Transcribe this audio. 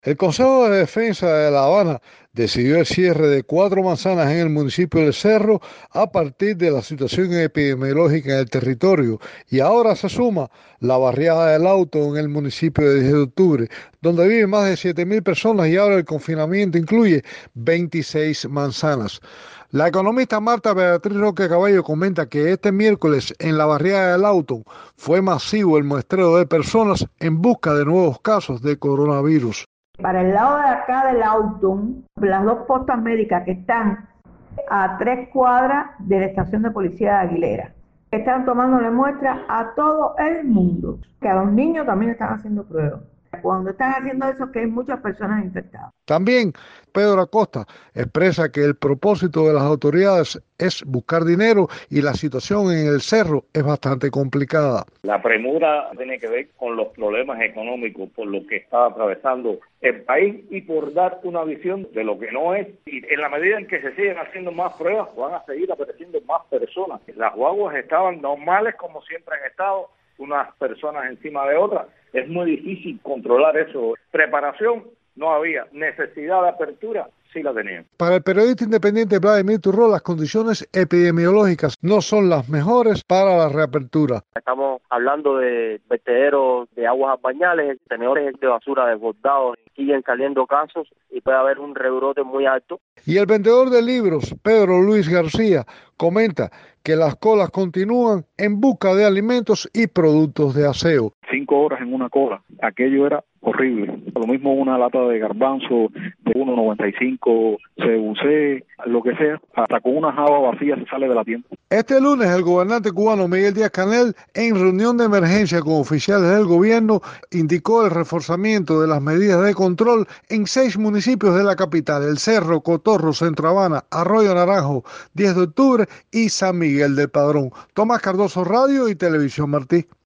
El Consejo de Defensa de La Habana decidió el cierre de 4 manzanas en el municipio del Cerro a partir de la situación epidemiológica en el territorio y ahora se suma la barriada del Auto en el municipio de 10 de octubre, donde viven más de 7.000 personas y ahora el confinamiento incluye 26 manzanas. La economista Marta Beatriz Roque Caballo comenta que este miércoles en la barriada del Auto fue masivo el muestreo de personas en busca de nuevos casos de coronavirus. Para el lado de acá del Autumn, las dos postas médicas que están a 3 cuadras de la estación de policía de Aguilera, están tomándole muestra a todo el mundo, que a los niños también están haciendo pruebas. Cuando están haciendo eso, que hay muchas personas infectadas. También Pedro Acosta expresa que el propósito de las autoridades es buscar dinero y la situación en el cerro es bastante complicada. La premura tiene que ver con los problemas económicos por lo que está atravesando el país y por dar una visión de lo que no es. Y en la medida en que se siguen haciendo más pruebas, van a seguir apareciendo más personas. Las guaguas estaban normales como siempre han estado, unas personas encima de otras. Es muy difícil controlar eso. Preparación no había, necesidad de apertura sí la tenían. Para el periodista independiente Vladimir Turró, las condiciones epidemiológicas no son las mejores para la reapertura. Estamos hablando de vertederos de aguas bañales, tenedores de basura desbordados, siguen saliendo casos y puede haber un rebrote muy alto. Y el vendedor de libros, Pedro Luis García, comenta que las colas continúan en busca de alimentos y productos de aseo. 5 horas en una cola, aquello era horrible. Lo mismo una lata de garbanzo de 1,95 CUC, lo que sea, hasta con una java vacía se sale de la tienda. Este lunes el gobernante cubano Miguel Díaz-Canel, en reunión de emergencia con oficiales del gobierno, indicó el reforzamiento de las medidas de control en 6 municipios de la capital: El Cerro, Cotorro, Centro Habana, Arroyo Naranjo, 10 de octubre y San Miguel del Padrón. Tomás Cardoso, Radio y Televisión Martí.